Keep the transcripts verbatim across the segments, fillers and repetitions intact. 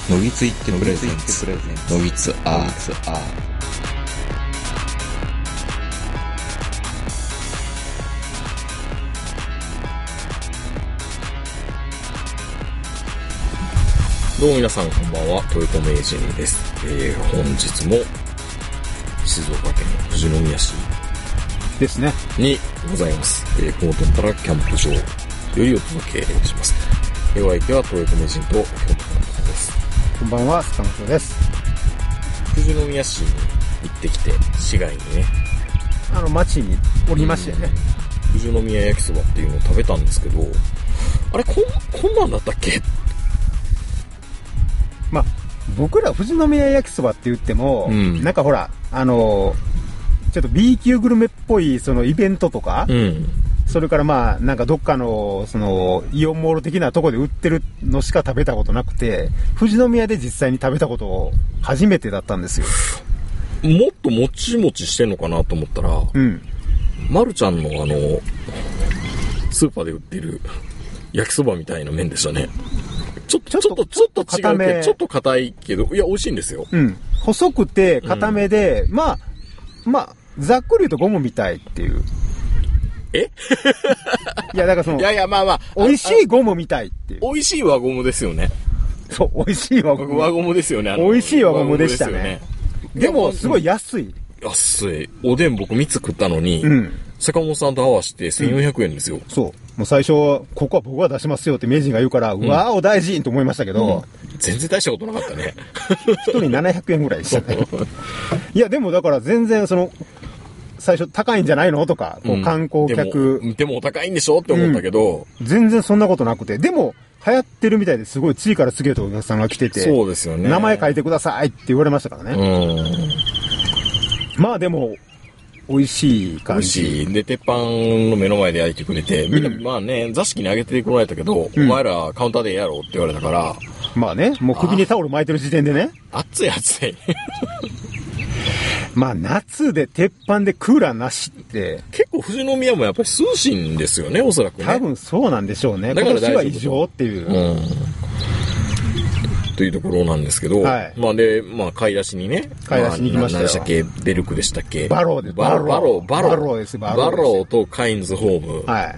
のぎついってプレゼンツのぎつアーどうも皆さんこんばんは、豊子名人です。えー、本日も静岡県富士宮市ですねにございます。えー、この天原キャンプ場よりお届けします。えー、お相手は豊子名人と京都の方です。 こんばんは、塚本です。 富士宮市に行ってきて、市街にね、 あの町におりましたよね。 富士宮焼きそばっていうのを食べたんですけど、あれこんこんなんだったっけ？ まあ、僕ら富士宮焼きそばって言っても、うん、なんかほら、あのー、ちょっと B 級グルメっぽいそのイベントとか、うん、それからまあ、なんかどっかの、その、イオンモール的なとこで売ってるのしか食べたことなくて、富士宮で実際に食べたこと初めてだったんですよ。 もっともちもちしてんのかなと思ったら、うん。まるちゃんのあの、スーパーで売ってる焼きそばみたいな麺でしたね。ちょっと、ちょっと、ちょっと違うけど、ちょっと硬いけど、いや、美味しいんですよ。 うん。細くて、硬めで、うん、まあ、まあ、ざっくり言うとゴムみたいっていう。 えいや、だからその、 いやいや、まあまあ、 美味しいゴムみたいっていう。 美味しい輪ゴムですよね。 そう、美味しい輪ゴム。 輪ゴムですよね。 美味しい輪ゴムでしたね。でも、すごい安い。 安い。おでん僕みっつ食ったのに、うん。坂本さんと合わせてせんよんひゃくえんですよ、うん。 そう。もう最初、ここは僕が出しますよって名人が言うから、うん、うわーお大事と思いましたけど、うん、 全然大したことなかったね。 一人ななひゃくえんぐらいでしたね。いや、でもだから全然その、最初高いんじゃないのとか、こう観光客、 うん、でも、でもお高いんでしょって思ったけど、 うん、全然そんなことなくて、でも流行ってるみたいですごい次から次へとお客さんが来てて、 そうですよね。 名前書いてくださいって言われましたからね。うん、まあでも、美味しい感じ。 美味しい。で、鉄板の目の前で焼いてくれて、みんな、うん、まあね、座敷にあげてこられたけど、うん、お前らカウンターでやろうって言われたから。 まあね、もう首にタオル巻いてる時点でね。 熱い熱い。 まあ夏で鉄板でクーラーなしって。 結構富士宮もやっぱり涼しいんですよね、おそらくね。 多分そうなんでしょうね。だから今年は異常っていう。うんというところなんですけど、はい、まあで、まあ買い出しにね、 買い出しに行きましたよ。 何でしたっけ、ベルクでしたっけ、 バローです。 バロー、バロー、バロー、 バローです。 バロー、バローとカインズホーム。はい。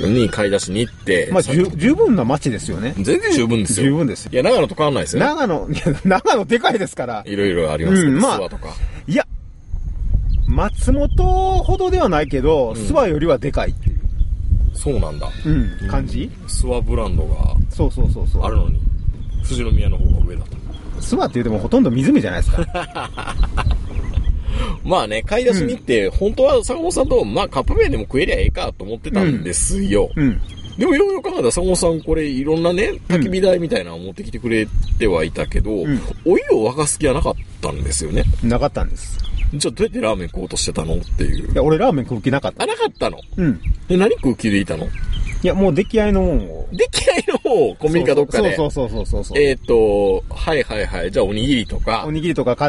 に買い出しに行って。 まあ、十分な街ですよね。 全然十分ですよ。 十分ですよ。 いや、長野と変わんないですよね。 長野、いや、長野でかいですから。 いろいろありますけど、うん、まあ、諏訪とか。 いや、松本ほどではないけど、うん、諏訪よりはでかいっていう。 そうなんだ。 うん、感じ、 うん、諏訪ブランドが。 そうそうそうそう。 あるのに、富士宮の方が上だと。 諏訪って言うてもほとんど湖じゃないですか。 まあね、買い出しに行って、うん、本当は坂本さんと、まあカップ麺でも食えりゃええかと思ってたんですよ。うんうん、でもよくよく考えたら坂本さんこれいろんなね、焚き火台みたいなのを持ってきてくれてはいたけど、うん、お湯を沸かす気はなかったんですよね。 なかったんです。 じゃあどうやってラーメン食おうとしてたのっていう。 いや、俺ラーメン食う気なかった。 あ、なかったの？ うん。 で、何食う気でいたの？ いや、もう出来合いのもんを。 出来合いの方をコンビニかどっかで。 そうそうそうそうそう。 えっと、はいはいはい。じゃあおにぎりとか。 おにぎりとか買って、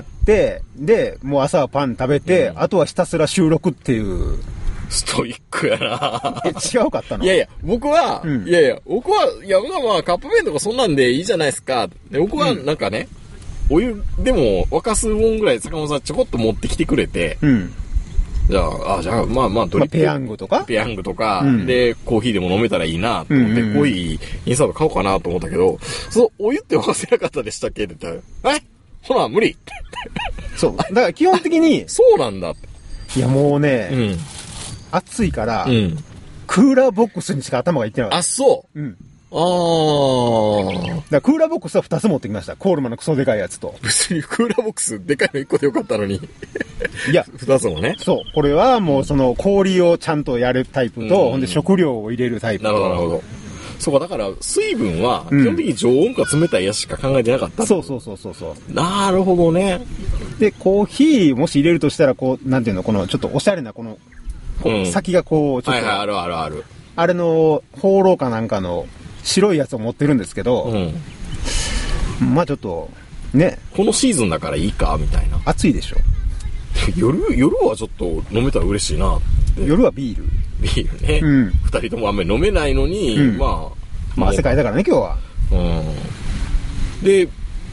で、もう朝はパン食べて、うん、あとはひたすら収録っていう。 ストイックやな。 え、違うかったの？ いやいや、僕は、うん、いやいや、僕は、いや、まあカップ麺とかそんなんでいいじゃないですか。で僕はなんかね、うん、お湯でも沸かすもんぐらい坂本さんちょこっと持ってきてくれて、うん。じゃあ、あ、じゃあ、まあまあ、ドリップ。 まあ、ペヤングとかペヤングとか、うん、で、コーヒーでも飲めたらいいなと思って、うんうん、濃いインサート買おうかなと思ったけど、その、お湯って沸かせなかったでしたっけって言ったら、えほら、無理そう。だから基本的に。 そうなんだって。 いや、もうね、うん、暑いから、うん、クーラーボックスにしか頭がいってなかった。 あ、そう。うん。あー。 だからクーラーボックスはふたつ持ってきました。コールマンのクソでかいやつと。 別にクーラーボックスでかいのいっこでよかったのに。 いや、 ふたつもね。 そう。これはもうその氷をちゃんとやるタイプと、うん、ほんで食料を入れるタイプと。 なるほど、なるほど。そうか、だから水分は基本的に常温か冷たいやつしか考えてなかった、うん。そうそうそうそうそう。 なるほどね。 で、コーヒーもし入れるとしたら、こう、なんていうの、このちょっとおしゃれなこの、こううん、先がこう、ちょっと。 はいはい、あるあるある。 あれの、放浪かなんかの、白いやつを持ってるんですけど、うん、まあちょっとね、 このシーズンだからいいかみたいな。 暑いでしょ。 夜夜はちょっと飲めたら嬉しいなって。 夜はビール。 ビールね。うん。二人ともあんまり飲めないのに、うん、まあまあ汗かいたからね今日は。 うん。で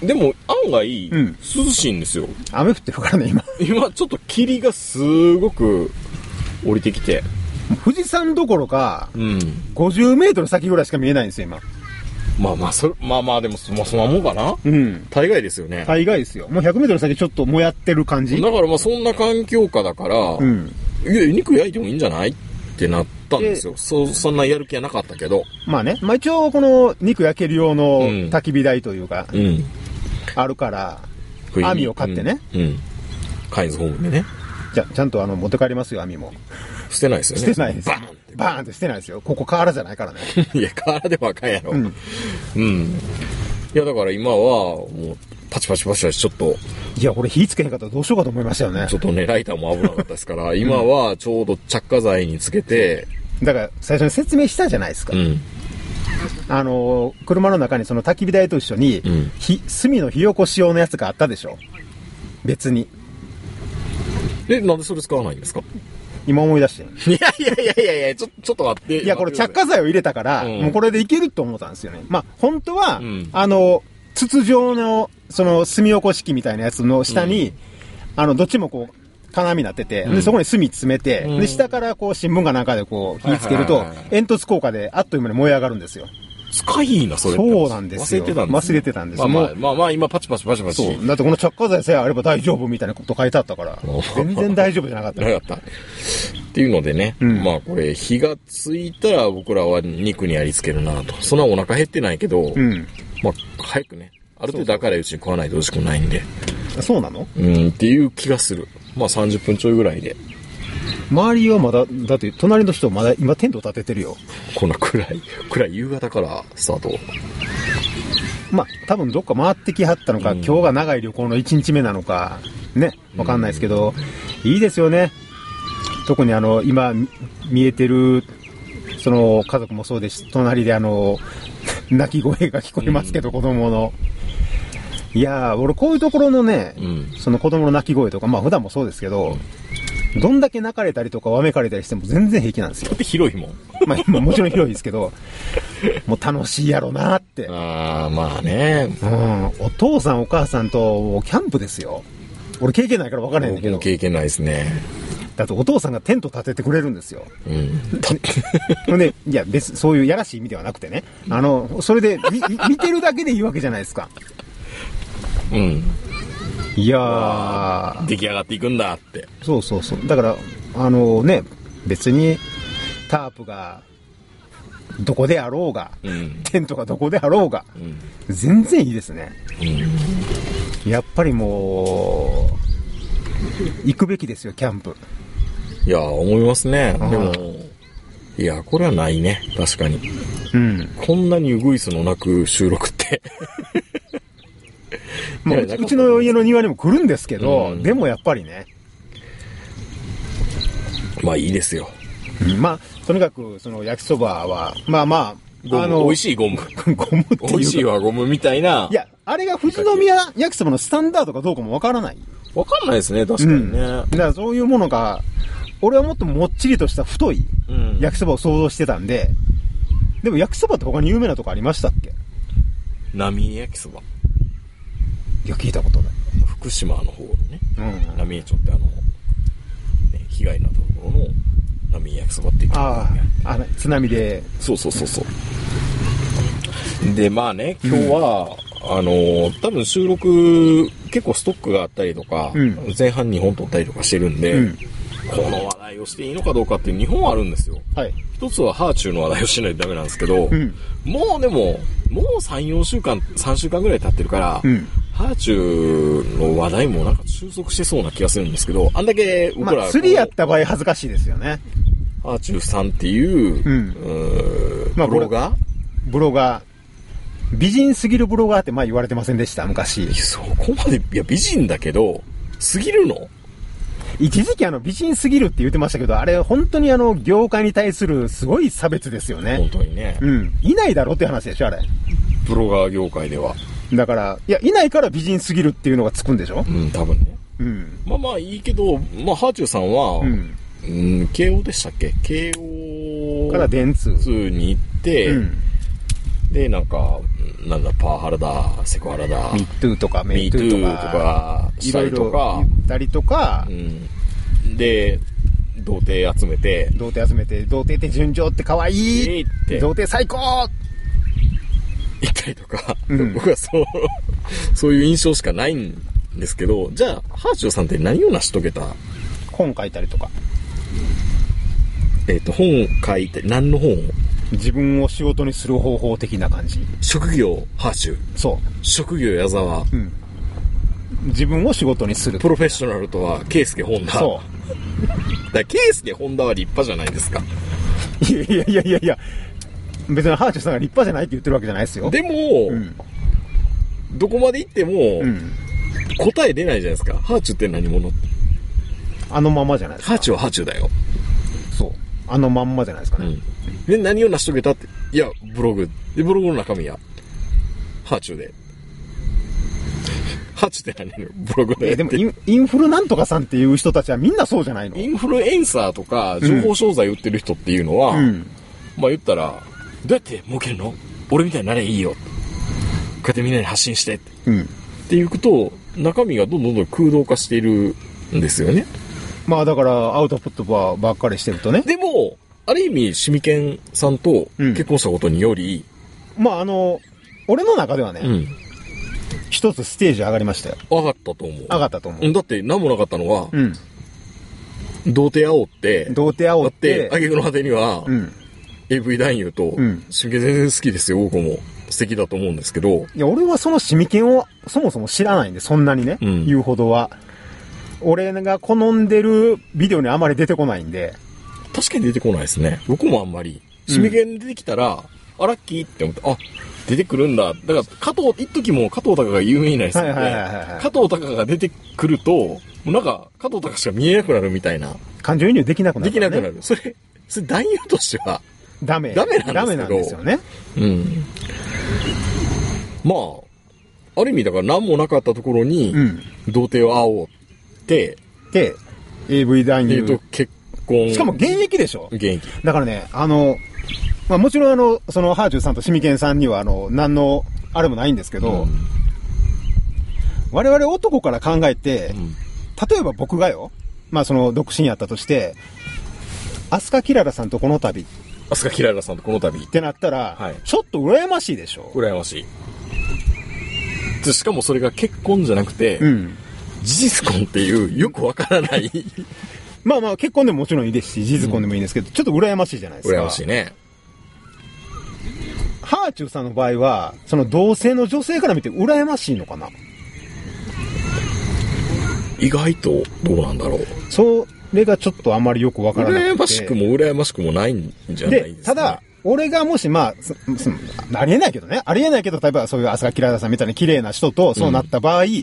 でも案外、うん、涼しいんですよ。 雨降ってるからね、今。 今ちょっと霧がすごく降りてきて。 富士山どころか、うん、ごじゅうメートル先ぐらいしか見えないんですよ、今。 まあまあ、それ、まあまあ、でも、まあ、そんなもんかな。うん。大概ですよね。 大概ですよ。もうひゃくメートル先ちょっともやってる感じ。 だからまあ、そんな環境下だから、うん。いや、肉焼いてもいいんじゃないってなったんですよ。そ、そんなやる気はなかったけど。 まあね。まあ一応、この肉焼ける用の焚き火台というか、うん。あるから、網を買ってね。うん。うん、 カインズホームでね。 じゃ、ちゃんとあの、持って帰りますよ、網も。 捨てないですよね。 捨てないです。バーンって。バーンって捨てないですよ。ここ河原じゃないからね。 いや、河原でもあかんやろ。うん。うん。いや、だから今は、もう、パチパチパチパチちょっと。 いや、これ火つけへんかったらどうしようかと思いましたよね。 ちょっとね、ライターも危なかったですから、今はちょうど着火剤につけて。 だから、最初に説明したじゃないですか。うん。あの、車の中にその焚き火台と一緒に、うん、火、炭の火起こし用のやつがあったでしょ。別に。 え、なんでそれ使わないんですか？ 今思い出して。 いやいやいやいやいや、ちょ、ちょっと待って。 いや、これ着火剤を入れたから、うん、もうこれでいけると思ったんですよね。まあ、本当は、うん、あの、筒状の、その、炭起こし器みたいなやつの下に、うん、あの、どっちもこう、金網になってて、うん、で、そこに炭詰めて、うん、で、下からこう、新聞かなんかでこう、火つけると、煙突効果であっという間に燃え上がるんですよ。 使いいな、それ。 そうなんですよ。 忘れてたんです、 ね。忘れてたんですよ。 まあまあ、まあまあ、今パチパチパチパチ。 そう。だってこの着火剤さえあれば大丈夫みたいなこと書いてあったから、全然大丈夫じゃなかった。 なかった。っていうのでね、うん、まあこれ、火がついたら僕らは肉にありつけるなと。そんなお腹減ってないけど、うん、まあ、早くね、ある程度明るいうちに食わないと美味しくないんで。 そうなの？ うん、っていう気がする。まあさんじゅっぷんちょいぐらいで。 周りはまだ、だって隣の人まだ今テント立ててるよ。 こんな暗い、暗い夕方からスタート。 まあ多分どっか回ってきはったのか、うん、今日が長い旅行のいちにちめなのか、ね、わかんないですけど、うん、いいですよね。特にあの、今見えてる、その家族もそうですし、隣であの、泣き声が聞こえますけど、うん、子供の。いやー、俺こういうところのね、うん、その子供の泣き声とか、まあ普段もそうですけど、どんだけ泣かれたりとかわめかれたりしても全然平気なんですよ。 だって広いもん。 まあもちろん広いですけど、もう楽しいやろなって。 ああ、まあね。 うん。お父さんお母さんとキャンプですよ。俺経験ないから分からへんんだけど。 経験ないですね。 だってお父さんがテント立ててくれるんですよ。うん。で、いや別、そういうやらしい意味ではなくてね。あの、それで見、見てるだけでいいわけじゃないですか。 うん。 いやー、 出来上がっていくんだって。 そうそうそう。だから、あのね、別にタープがどこであろうが、うん、テントがどこであろうが、うん、全然いいですね。うん、やっぱりもう、行くべきですよ、キャンプ。 いやー、思いますね。でも、いや、これはないね、確かに。うん。こんなにウグイスの鳴く収録って。 まあ、うちの家の庭にも来るんですけど、うん、でもやっぱりね。 まあいいですよ。 うん、まあ、とにかく、その焼きそばは、まあまあ、 あの、美味しいゴム。 ゴムっていうか。 美味しいはゴムみたいな。 いや、あれが富士宮焼きそばのスタンダードかどうかもわからない。 わかんないですね、確かにね。うん、 だからそういうものが、俺はもっともっちりとした太い焼きそばを想像してたんで、うん、でも焼きそばって他に有名なとこありましたっけ？ 浪江焼きそば。 いや、聞いたことない。 福島の方のね、うん、浪江町ってあの、ね、被害になったところの浪江焼きそばっていう。 ああ、あの、津波で。 そうそうそうそう。で、まあね、今日は、うん、あの、多分収録、結構ストックがあったりとか、うん、前半にほん撮ったりとかしてるんで、うん、この話題をしていいのかどうかっていうにほんあるんですよ。はい。一つはハーチューの話題をしないとダメなんですけど、うん、もうでも、もうさん、よんしゅうかん、さんしゅうかんぐらい経ってるから、うん、ハーチューの話題もなんか収束してそうな気がするんですけど、あんだけ僕ら、まあ、 釣りやった場合恥ずかしいですよね。 ハーチューさんっていう、うん、うまあ、ブロガーブロガー。美人すぎるブロガーって前言われてませんでした昔。 そこまで、いや美人だけど、すぎるの？ 一時期あの美人すぎるって言ってましたけど、あれ本当にあの業界に対するすごい差別ですよね。 本当にね。 うん。いないだろって話でしょ、あれ。 ブロガー業界では。 だから、いや、いないから美人すぎるっていうのがつくんでしょ？ うん、多分ね。うん。まあまあいいけど、まあハーチューさんは、うん、うん、慶応でしたっけ？慶応から電通に行って、うん、 で、なんか、なんだ、パワハラだ、セクハラだ、 ミートゥーとか、メイトゥーとか、 とか、したりとか、 言ったりとか、 うん、で、童貞集めて、 童貞集めて、童貞って純情って可愛いって、童貞最高言ったりとか、うん、僕はそう、そういう印象しかないんですけど、じゃあ、ハーチューさんって何を成し遂げた？ 本書いたりとか。 えっと、本書いて、何の本を？ 自分を仕事にする方法的な感じ。 職業、ハーチュー。 そう。 職業、矢沢。うん。 自分を仕事にする。 プロフェッショナルとは、ケイスケ・ホンダ。そう。だから、ケイスケ・ホンダは立派じゃないですか。 いやいやいやいやいや、別にハーチューさんが立派じゃないって言ってるわけじゃないですよ。 でも、うん、どこまで行っても、うん、答え出ないじゃないですか。ハーチューって何者？ あのままじゃないですか。 ハーチューはハーチューだよ。 そう。あのまんまじゃないですかね。うん、 で、何を成し遂げたって。いや、ブログ。で、ブログの中身は、ハーチューで。ハーチューって何のブログで。 え、でもイン、インフルなんとかさんっていう人たちはみんなそうじゃないの？ インフルエンサーとか、情報商材売ってる人っていうのは、うん、まあ言ったら、どうやって儲けるの？俺みたいになればいいよ。こうやってみんなに発信してって。うん、っていうと、中身がどんどんどん空洞化しているんですよね。 まあだから、アウトプットばっかりしてるとね。 でも、ある意味、シミケンさんと結婚したことにより、 うん、まああの、俺の中ではね、うん、一つステージ上がりましたよ。 上がったと思う。 上がったと思う。 だって何もなかったのは、うん、童貞煽って、 童貞煽って、 挙句の果てには、うん、エーブイ 男優と、うん、シミケン全然好きですよ、僕も。素敵だと思うんですけど。 いや、俺はそのシミケンをそもそも知らないんで、そんなにね、うん、言うほどは。俺が好んでるビデオにあまり出てこないんで。 確かに出てこないですね。僕もあんまり。シミケン出てきたら、うん、あ、ラッキーって思って、あ、出てくるんだ。だから、加藤、一時も加藤隆が有名になりすぎて、加藤隆が出てくると、もうなんか、加藤隆しか見えなくなるみたいな。 感情移入できなくなる、ね。 できなくなる。それ、それ男優としては、 ダメ。 ダメなんですけど。 ダメなんですよね。 うん。まあ、ある意味だから何もなかったところに、うん、童貞を煽って、 で、エーブイ 男優。 と結婚。 しかも現役でしょ？ 現役。 だからね、あの、まあもちろんあの、そのハーチューさんとシミケンさんにはあの、何の、あれもないんですけど、うん、我々男から考えて、うん、例えば僕がよ、まあその独身やったとして、アスカキララさんとこの度。 アスカキララさんとこの度。 ってなったら、はい、ちょっと羨ましいでしょ？ 羨ましい。しかもそれが結婚じゃなくて、うん、事実婚っていうよくわからないまあまあ結婚でももちろんいいですし、事実婚でもいいんですけど、うん、ちょっと羨ましいじゃないですか。 羨ましいね。 ハーチューさんの場合は、その同性の女性から見て羨ましいのかな？ 意外とどうなんだろう。 それがちょっとあんまりよくわからなくて。 羨ましくも羨ましくもないんじゃないですか、ね。で、 ただ、俺がもしまあ、ありえないけどね。ありえないけど、例えばそういう浅田キララさんみたいな綺麗な人とそうなった場合、うんうん、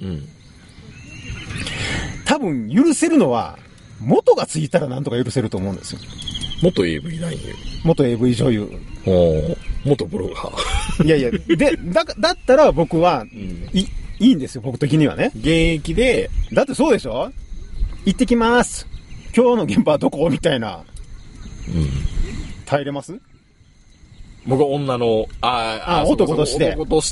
多分許せるのは、元がついたらなんとか許せると思うんですよ。 元 エーブイ 男優。 元 エーブイ 女優。 元ブロガー。 いやいや、で、だ、だったら僕は、うん、い、いいんですよ、僕的にはね。 現役で。 だってそうでしょ？行ってきます。今日の現場はどこみたいな。うん。耐えれます？ 僕は女の、ああ、あ男として。 男として、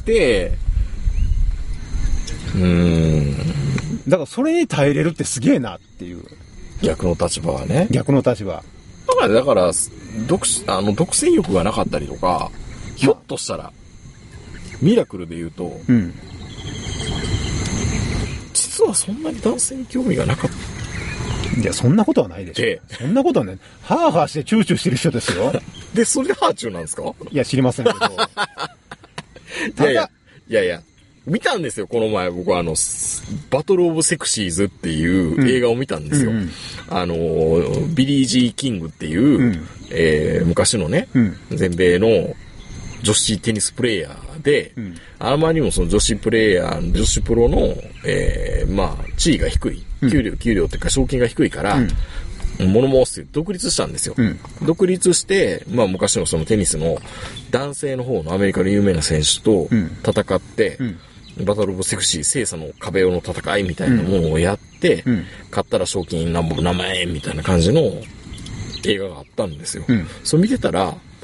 うーん。 だからそれに耐えれるってすげえなっていう。 逆の立場はね。 逆の立場。 だから、だから、独、あの、独占欲がなかったりとか、ひょっとしたら、ミラクルで言うと、うん、実はそんなに男性に興味がなかった。 いや、そんなことはないでしょ。そんなことはね、ハーハーしてチューチューしてる人ですよ。 で、それでハーチューなんですか？ いや、知りませんけど。 いやいや、いやいや、見たんですよ、この前。僕はあの、バトルオブセクシーズっていう映画を見たんですよ。うんうん、あの、ビリー・ジー・キングっていう、うん、えー、昔のね、うん、全米の女子テニスプレイヤーで、うん、あまりにもその女子プレイヤー、女子プロの、えー、まあ、地位が低い。給料、給料っていうか賞金が低いから、うん、物申すって独立したんですよ。うん、独立して、まあ昔のそのテニスの男性の方のアメリカの有名な選手と戦って、うんうん、バトルオブセクシー、精査の壁の戦いみたいなものをやって、うん、勝ったら賞金何万円みたいな感じの映画があったんですよ。うん、それ見てたら、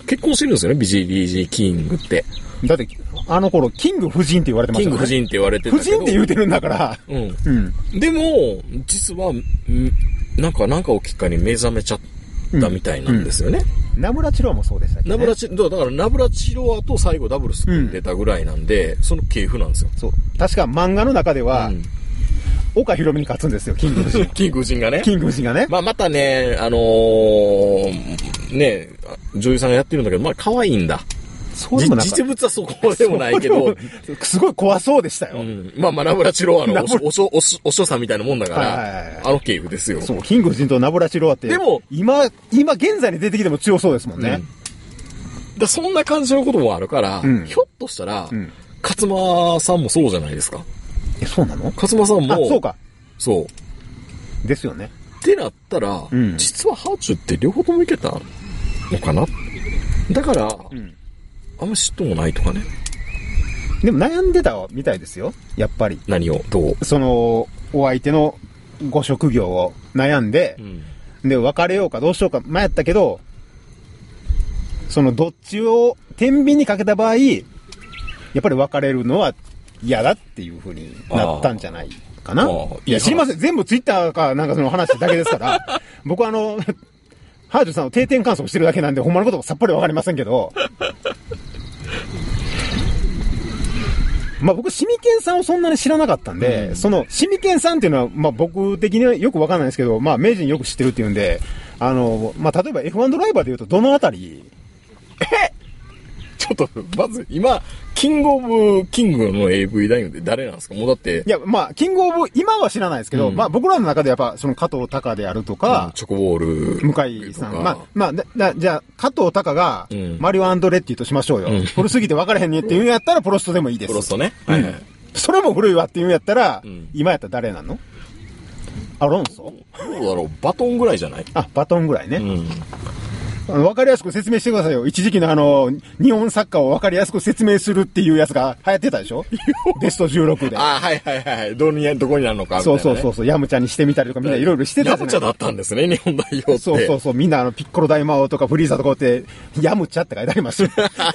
結婚してるんですよね、ビジーディージー キングって。 だって、あの頃、キング夫人って言われてましたよね。 キング夫人って言われてたけど。 夫人って言うてるんだから。 うん。うん。でも、実は、なんか、なんかをきっかけに目覚めちゃったみたいなんですよね。 うんうん、ナブラチロワもそうでしたっけね。 ナブラチ、だからナブラチロワと最後ダブルス組んでたぐらいなんで、うん、その系譜なんですよ。 そう。確か漫画の中では、うん、岡ひろみに勝つんですよ、キング夫人。 キング夫人がね。 キング夫人がね。 まあ、またね、あのー、ね、女優さんがやってるんだけど、まあ、可愛いんだ。そうでもなか実物はそこでもないけど。 すごい怖そうでしたよ。うん、 まあ、まあ、ナブラチロワのおしょ、おしょ、おしょ、おしょさんみたいなもんだから、はいはいはい、あの系譜ですよ。 そう、キング夫人とナブラチロワって。でも、今、今現在に出てきても強そうですもんね。 うん、だそんな感じのこともあるから、うん、ひょっとしたら、うん、勝間さんもそうじゃないですか。 え、そうなの？ 勝間さんも。あ、 そうか。 そう。 ですよね。 ってなったら、うん、実はハーチューって両方ともいけたのかな？だから、うん、あんま嫉妬もないとかね。 でも悩んでたみたいですよ。やっぱり。 何をどう？ その、お相手のご職業を悩んで、うん、で、別れようかどうしようか迷ったけど、そのどっちを天秤にかけた場合、やっぱり別れるのは嫌だっていう風になったんじゃないかな。いや、知りません。全部ツイッターかなんかその話だけですから、僕はあの、ハージュさんの定点観測してるだけなんで、ほんまのこともさっぱりわかりませんけど、まあ僕、シミケンさんをそんなに知らなかったんで、うん、その、シミケンさんっていうのは、まあ僕的にはよくわかんないですけど、まあ名人よく知ってるっていうんで、あの、まあ例えば エフワン ドライバーで言うとどのあたり？ えちょっと、まず、今、キングオブキングの エーブイ 男優って誰なんですか？もうだって。 いや、まあ、キングオブ、今は知らないですけど、うん、まあ僕らの中でやっぱ、その加藤隆であるとか、うん、 チョコボール。 向井さん。まあ、まあ、だじゃあ、加藤隆が、うん、マリオ・アンドレッティとしましょうよ。うん、古すぎて分からへんねって言うんやったら、プロストでもいいです。 プロストね。 はいはい。それも古いわって言うんやったら、うん、今やったら誰なの？アロンソ？ どうだろう、バトンぐらいじゃない？ あ、バトンぐらいね。うんわかりやすく説明してくださいよ。一時期のあの、日本サッカーをわかりやすく説明するっていうやつが流行ってたでしょベストじゅうろくで。 あはいはいはい。どに、どこになるのかみたいな、ね。 そうそうそうそう。ヤムチャにしてみたりとかみんないろいろしてたじゃない。 ヤムチャだったんですね、日本代表って。 そうそうそう。みんなあの、ピッコロ大魔王とかフリーザとかって、ヤムチャって書いてありますよ。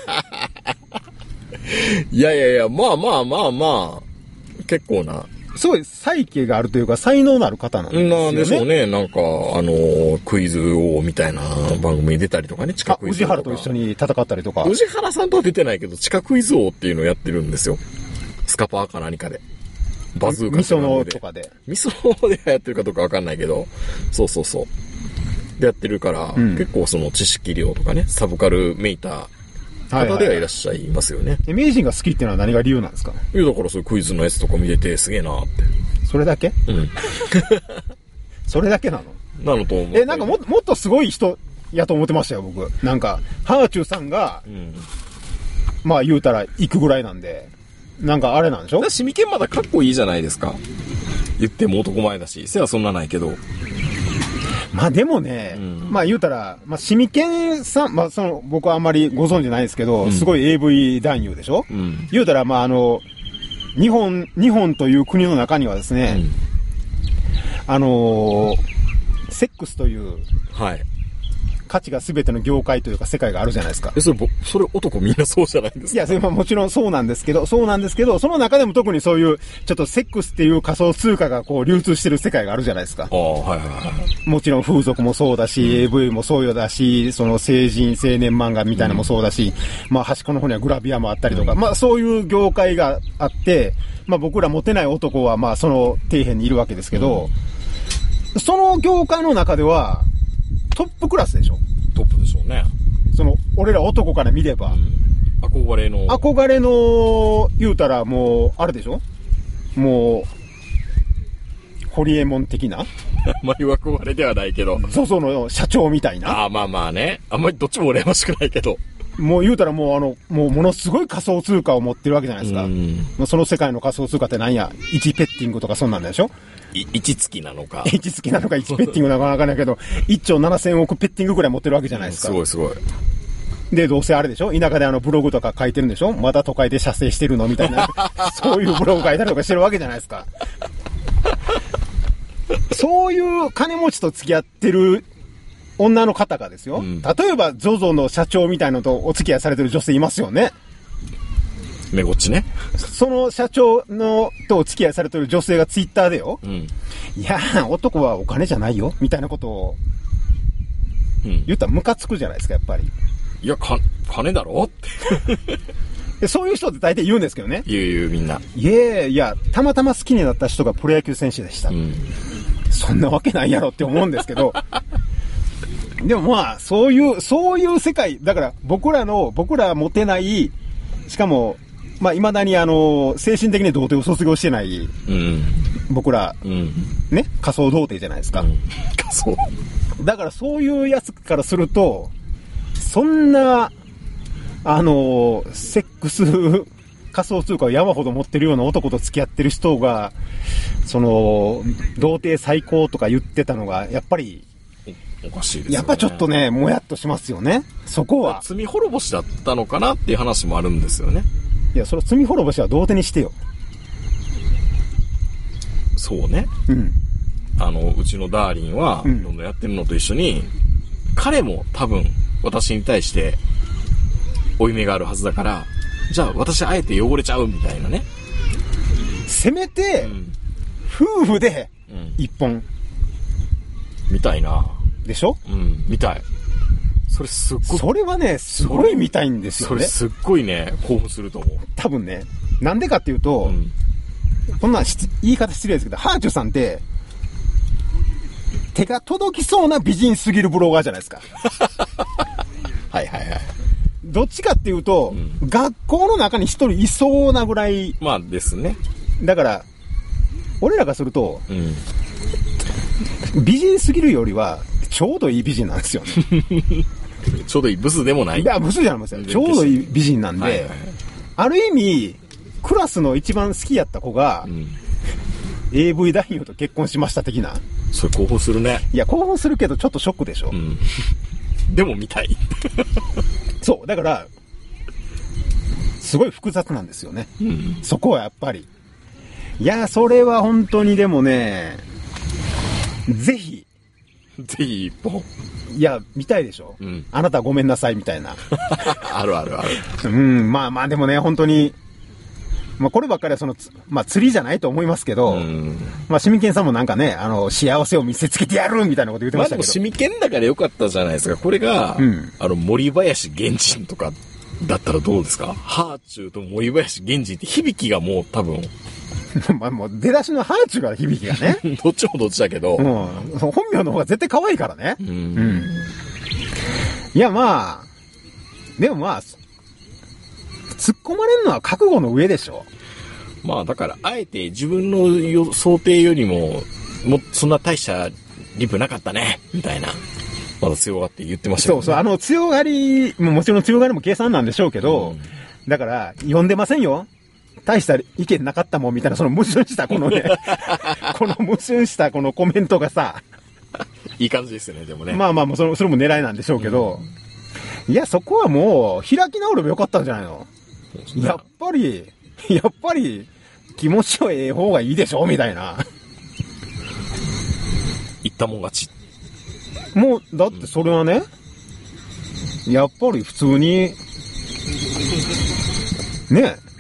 いやいやいや、まあまあまあまあ、結構な。 すごい才気があるというか才能のある方なんですよね。 なんでしょうね。なんか、あのー、クイズ王みたいな番組に出たりとかね、地下クイズ王とか。 宇治原と一緒に戦ったりとか。 宇治原さんとは出てないけど、地下クイズ王っていうのをやってるんですよ。スカパーか何かで。バズーカみそのとかで。 みそのでやってるかどうかわかんないけど、そうそうそう。でやってるから、うん、結構その知識量とかね、サブカルメーター、方ではいらっしゃいますよね。 はいはい、名人が好きっていうのは何が理由なんですか？ いや、だからそういうクイズのやつとか見ててすげえなーって。 それだけ？うん。それだけなの？ なのと思う。 え、なんかも、もっとすごい人やと思ってましたよ、僕。なんか、ハーチューさんが、うん、まあ言うたら行くぐらいなんで、なんかあれなんでしょ？ シミケンまだかっこいいじゃないですか。言っても男前だし、背はそんなないけど。 まあでもね、うん、まあ言うたら、まあシミケンさん、まあその、僕はあんまりご存知ないですけど、うん、すごい エーブイ 男優でしょ、うん、言うたら、まああの、日本、日本という国の中にはですね、うん、あのー、セックスという、はい。価値が全ての業界というか世界があるじゃないですか。 え、それ、それ男みんなそうじゃないんですか？ いや、それはもちろんそうなんですけど、そうなんですけど、その中でも特にそういう、ちょっとセックスっていう仮想通貨がこう流通してる世界があるじゃないですか。ああ、はいはいはい。もちろん風俗もそうだし、うん、エーブイ もそうだし、その成人青年漫画みたいなのもそうだし、うん、まあ端っこの方にはグラビアもあったりとか、うん、まあそういう業界があって、まあ僕らモテない男はまあその底辺にいるわけですけど、うん、その業界の中ではトップクラスでしょ？ トップでしょうね。 その、俺ら男から見れば。うん、 憧れの。 憧れの、言うたらもう、あれでしょ？もう、ホリエモン的な？ あんまり憧れではないけど。 そうそうの社長みたいな。 ああ、まあまあね。あんまりどっちも羨ましくないけど。 もう言うたらもうあの、もうものすごい仮想通貨を持ってるわけじゃないですか。うん、その世界の仮想通貨って何や？いちペッティングとかそんなんでしょ？ い、一月なのか。 一月なのか、いちペッティングなのかわかんないけど、いっちょうななせんおくペッティングくらい持ってるわけじゃないですか。 うん、すごいすごい。 で、どうせあれでしょ？田舎であのブログとか書いてるんでしょ？また都会で射精してるのみたいな。そういうブログ書いたりとかしてるわけじゃないですか。そういう金持ちと付き合ってる女の方がですよ、うん、例えば ゾゾ の社長みたいなのとお付き合いされてる女性いますよね。 めごっちね。 その社長のとお付き合いされてる女性がツイッターでよ、うん、いや男はお金じゃないよみたいなことを言ったらムカつくじゃないですか、やっぱり。 いや、か、金だろってそういう人って大体言うんですけどね。 言う言うみんな。 いやいや、たまたま好きになった人がプロ野球選手でした。うん、そんなわけないやろって思うんですけど。でもまあ、そういう、そういう世界、だから僕らの、僕らモテない、しかも、まあ未だにあの、精神的に童貞を卒業してない、うん、僕ら、うん、ね、仮想童貞じゃないですか。うん、 仮想。 だからそういうやつからすると、そんな、あの、セックス仮想通貨を山ほど持ってるような男と付き合ってる人が、その、童貞最高とか言ってたのが、やっぱり、 おかしいですよね。 やっぱちょっとね、もやっとしますよね。そこは。 罪滅ぼしだったのかなっていう話もあるんですよね。 いや、それ罪滅ぼしは童貞にしてよ。 そうね。うん。あの、うちのダーリンは、どんどんやってるのと一緒に、うん、彼も多分、私に対して、負い目があるはずだから、じゃあ私あえて汚れちゃうみたいなね。 せめて、うん、夫婦で、一本、うん。 みたいな。 でしょ？ うん、みたい。それすっごい。 それはね、すごい見たいんですよね。 それすっごいね、興奮すると思う。 多分ね、なんでかっていうと、うん、こんな言い方失礼ですけど、ハーチューさんって、手が届きそうな美人すぎるブロガーじゃないですか。 はいはいはい。 どっちかっていうと、うん、学校の中に一人いそうなぐらい。 まあですね。 だから、俺らがすると、うん、美人すぎるよりは、ちょうどいい美人なんですよ、ね。 ちょうどいいブスでもない。 いや、ブスじゃないですよ。ちょうどいい美人なんで、はいはいはい、ある意味、クラスの一番好きやった子が、うん、エーブイ 男優と結婚しました的な。 それ興奮するね。 いや、興奮するけどちょっとショックでしょ。うん、 でも見たい。 そう、だから、すごい複雑なんですよね。うん、そこはやっぱり。いや、それは本当にでもね、ぜひ。 ぜひ一本。 いや、見たいでしょ、うん、あなたごめんなさいみたいな。 あるあるある。 うん、まあまあでもね、本当に、まあこればっかりはその、まあ釣りじゃないと思いますけど、うん、まあシミケンさんもなんかね、あの、幸せを見せつけてやるみたいなこと言ってましたけど。まあでもシミケンだからよかったじゃないですか。これが、うん、あの、森林源人とかだったらどうですか？ハーチューと森林源人って響きがもう多分、 まあもう出だしのハーチューが響きがね。 どっちもどっちだけど。うん。 本名の方が絶対可愛いからね。うん。うん、いやまあ、でもまあ、突っ込まれるのは覚悟の上でしょ。 まあだから、あえて自分の想定よりも、もそんな大したリプなかったね、みたいな。まだ強がって言ってましたよね。 そうそう、あの強がり、ももちろん強がりも計算なんでしょうけど、うん、だから、読んでませんよ。大した意見なかったもんみたいな、その矛盾したこのね、この矛盾したこのコメントがさ、 いい感じですよね、でもね。 まあまあ、それ、それも狙いなんでしょうけど、うん、いや、そこはもう、開き直ればよかったんじゃないの？やっぱり、やっぱり、気持ちはええ方がいいでしょみたいな。 言ったもん勝ち。 もう、だってそれはね、うん、やっぱり普通に、ねえ、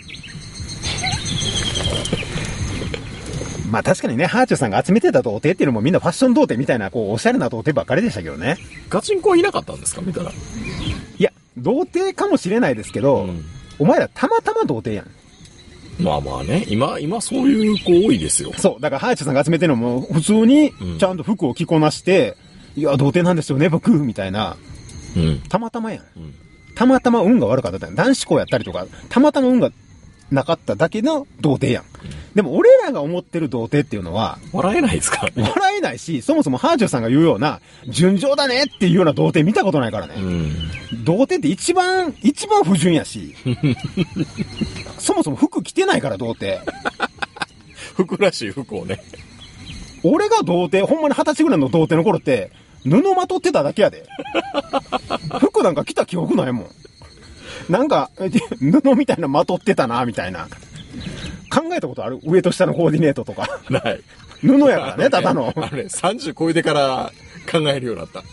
まあ確かにね、ハーチューさんが集めてた童貞っていうのもみんなファッション童貞みたいな、こう、おしゃれな童貞ばっかりでしたけどね。 ガチンコはいなかったんですか見たら。 いや、童貞かもしれないですけど、うん、お前らたまたま童貞やん。 まあまあね、今、今そういう子多いですよ。 そう、だからハーチューさんが集めてるのも、普通に、ちゃんと服を着こなして、うん、いや、童貞なんですよね、僕、みたいな。うん。たまたまやん。うん、たまたま運が悪かった。男子校やったりとか、たまたま運がなかっただけの童貞やん。でも俺らが思ってる童貞っていうのは、 笑えないですか？ 笑えないし、そもそもハーチューさんが言うような、純情だねっていうような童貞見たことないからね。うん、童貞って一番、一番不純やし、そもそも服着てないから童貞。 服らしい服をね。 俺が童貞、ほんまに二十歳ぐらいの童貞の頃って、布まとってただけやで。服なんか着た記憶ないもん。なんか、布みたいなまとってたな、みたいな。考えたことある？上と下のコーディネートとか。 ない。 布やからね、ただの。 あれ、さんじゅう超えてから考えるようになった。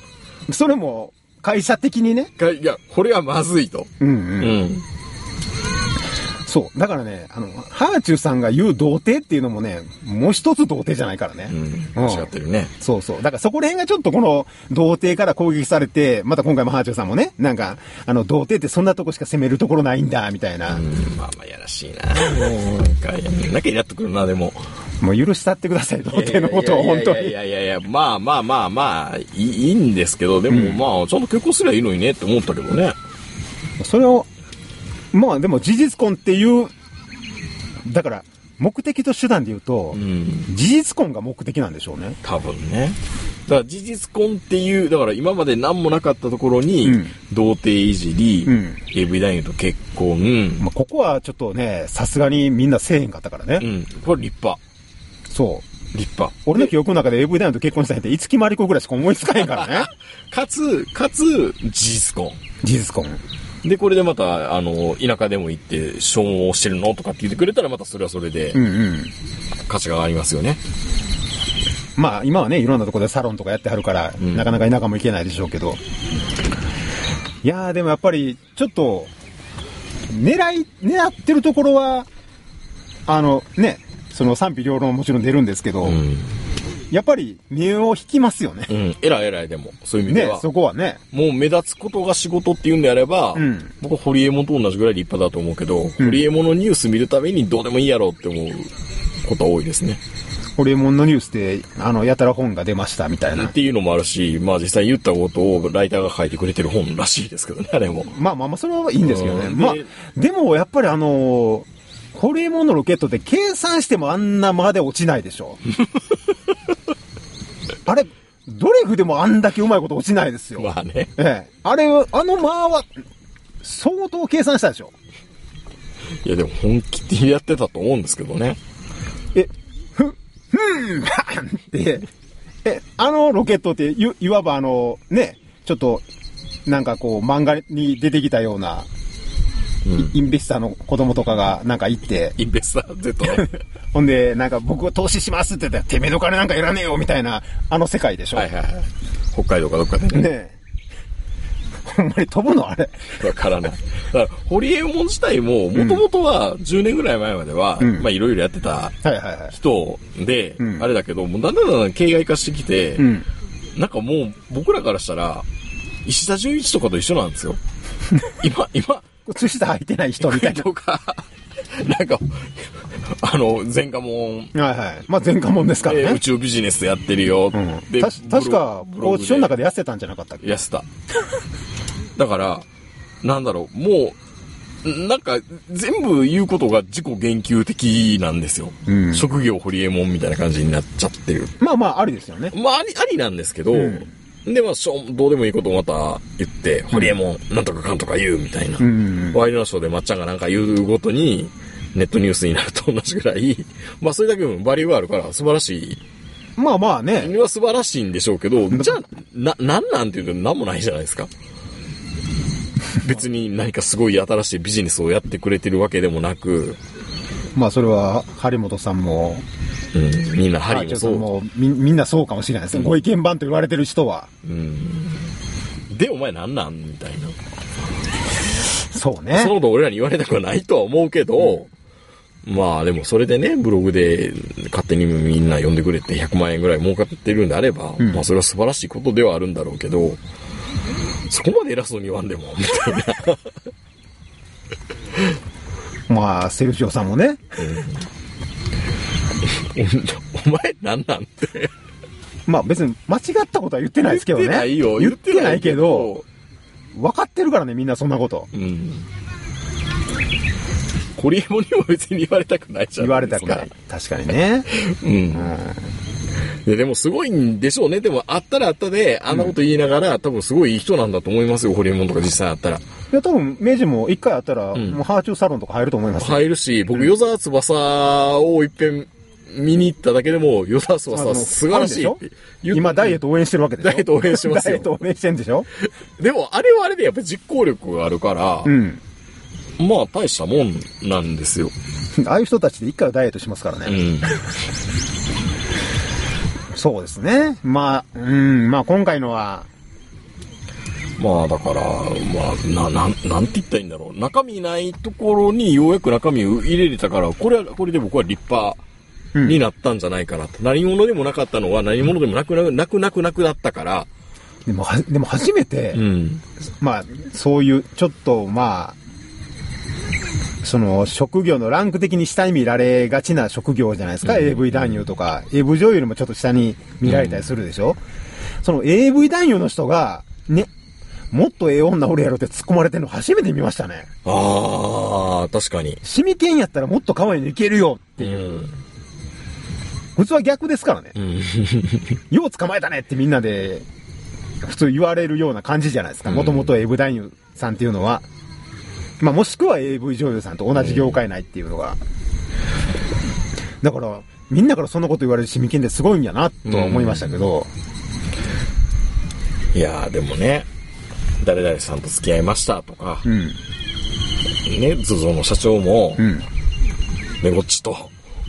それも、会社的にね。 いや、これはまずいと。 うんうん。うん、そう。だからね、あの、ハーチューさんが言う童貞っていうのもね、もう一つ童貞じゃないからね。 うん。間違ってるね。 そうそう。だからそこら辺がちょっとこの、童貞から攻撃されて、また今回もハーチューさんもね、なんか、あの、童貞ってそんなとこしか攻めるところないんだ、みたいな。 うん。まあまあ、やらしいな。もう、なんか、やんなきゃやってくるな、でも。 もう許したってください、童貞のことを、本当に。 いやいやいやいや、まあまあまあまあ、いい、いいんですけど、でも、うん、まあ、ちゃんと結婚すればいいのにねって思ったけどね。 それを、まあでも事実婚っていう、だから、目的と手段で言うと、うん、事実婚が目的なんでしょうね。 多分ね。だから事実婚っていう、だから今まで何もなかったところに、うん、童貞いじり、うん、エーブイ 男優と結婚。 まあ、ここはちょっとね、さすがにみんなせえへんかったからね。 うん。これ立派。 そう。 立派。 俺の記憶の中で エーブイ 男優と結婚したんって五木まりこぐらいしか思いつかへんからね。 かつ、かつ、事実婚。 事実婚。 で、これでまた、あの、田舎でも行って、消耗してるのとかって言ってくれたら、またそれはそれで、うんうん。価値がありますよね。 まあ、今はね、いろんなところでサロンとかやってはるから、うん、なかなか田舎も行けないでしょうけど。いやー、でもやっぱり、ちょっと、狙い、狙ってるところは、あの、ね、その賛否両論ももちろん出るんですけど、うん、やっぱり目を引きますよね。 うん。偉い偉いでも、そういう意味では。 ね、そこはね。 もう目立つことが仕事っていうんであれば、うん、僕はホリエモンと同じぐらい立派だと思うけど、うん、ホリエモンのニュース見るためにどうでもいいやろうって思うことは多いですね。 ホリエモンのニュースで、あの、やたら本が出ましたみたいな。 っていうのもあるし、まあ実際言ったことをライターが書いてくれてる本らしいですけどね、あれも。 まあまあまあ、それはいいんですけどね。まあ、でもやっぱりあのー、ホリエモンのロケットって計算してもあんなまで落ちないでしょ。あれ、ドリフでもあんだけうまいこと落ちないですよ。 まあね。 ええ。あれ、あの間は、相当計算したでしょ。 いやでも本気でやってたと思うんですけどね。 え、ふ、ふん、バンって、え、あのロケットってい、いわばあの、ね、ちょっと、なんかこう、漫画に出てきたような、うん、インベスターの子供とかがなんか行って。 インベスター Z ね。 ほんで、なんか僕は投資しますって言ったら、てめえの金なんかいらねえよみたいな、あの世界でしょ。 はいはいはい。北海道かどっかでね。ねえ。 ほんまに飛ぶのあれ。 わからない。だから、ホリエモン自体も、もともとはじゅうねんぐらい前までは、うん、まあいろいろやってた人で、うん、あれだけど、もうだんだんだんだん形骸化してきて、うん、なんかもう僕らからしたら、石田純一とかと一緒なんですよ。今、今、 靴下履いてない人みたいな。 とか、なんか、あの、前科もん。 はいはい。まあ前科もんですからね。 宇宙ビジネスやってるよ。うん、 でた確か、オーディションの中で痩せたんじゃなかったっけ？ 痩せた。だから、なんだろう、もう、なんか、全部言うことが自己言及的なんですよ。うん、職業ホリエモンみたいな感じになっちゃってる。 まあまあ、ありですよね。 まあ、あり、ありなんですけど、うんで、まあ、しょどうでもいいことをまた言って、ホリエモン、なんとかかんとか言うみたいな。うんうんうん、ワイドナショーでまっちゃんがなんか言うごとに、ネットニュースになると同じぐらい、まあ、それだけバリューがあるから素晴らしい。 まあまあね。 は素晴らしいんでしょうけど、じゃあ、な、なんなんて言うと何もないじゃないですか。別に何かすごい新しいビジネスをやってくれてるわけでもなく。 まあ、それは、張本さんも、 うん、みんなハリーもそうもみみんなそうかもしれないですね、うん、ご意見番と言われてる人は、 うん、でお前なんなんみたいな。 そうね、 そのこと俺らに言われたくはないとは思うけど、うん、まあでもそれでねブログで勝手にみんな呼んでくれてひゃくまんえんぐらい儲かってるんであれば、うん、まあそれは素晴らしいことではあるんだろうけど、そこまで偉そうに言わんでもみたいな。まあセルジオさんもね、うんお前なんなんて。 まあ別に間違ったことは言ってないですけどね。 言ってないよ。 言ってないけど、分かってるからね、みんなそんなこと。うん。 ホリエモンにも別に言われたくないじゃん。 言われたくない。確かにね。うん。うんで, でもすごいんでしょうね。でもあったらあったで、あんなこと言いながら、うん、多分すごいいい人なんだと思いますよ、ホリエモンとか実際あったら。いや、多分、明治も一回あったら、うん、もうハーチューサロンとか入ると思います、 ね。入るし、僕、与沢翼を一遍見に行っただけでも、与沢翼素晴らしいって言って。今、ダイエット応援してるわけでしょ。 ダイエット応援してますよ。 ダイエット応援してるんでしょ。 でも、あれはあれでやっぱり実行力があるから、うん、まあ、大したもんなんですよ。 ああいう人たちで一回はダイエットしますからね。うんそうですね。まあ、うん、まあ今回のは、 まあだから、まあ、な、なん、なんて言ったらいいんだろう。中身ないところにようやく中身を入れれたから、これは、これで僕は立派になったんじゃないかなと。うん、何者でもなかったのは何者でもなくなく、なくなくなくなったから。 でも、は、でも初めて、うん、まあ、そういう、ちょっと、まあ、その、職業のランク的に下に見られがちな職業じゃないですか。うん、エーブイ 男優とか、エーブイ 女優よりもちょっと下に見られたりするでしょ。うん、その エーブイ 男優の人が、ね、もっとええ女おるやろって突っ込まれてるの初めて見ましたね。 ああ、確かに。 シミケンやったらもっと可愛いのいけるよっていう。うん、普通は逆ですからね。うん、よう捕まえたねってみんなで、普通言われるような感じじゃないですか。もともと エーブイ 男優さんっていうのは。まあ、もしくは エーブイ 女優さんと同じ業界内っていうのが。だから、みんなからそんなこと言われるシミケンってすごいんやな、とは思いましたけど。 いやー、でもね、誰々さんと付き合いましたとか、うん、ね、ゾゾの社長も、うん、ねごっちと。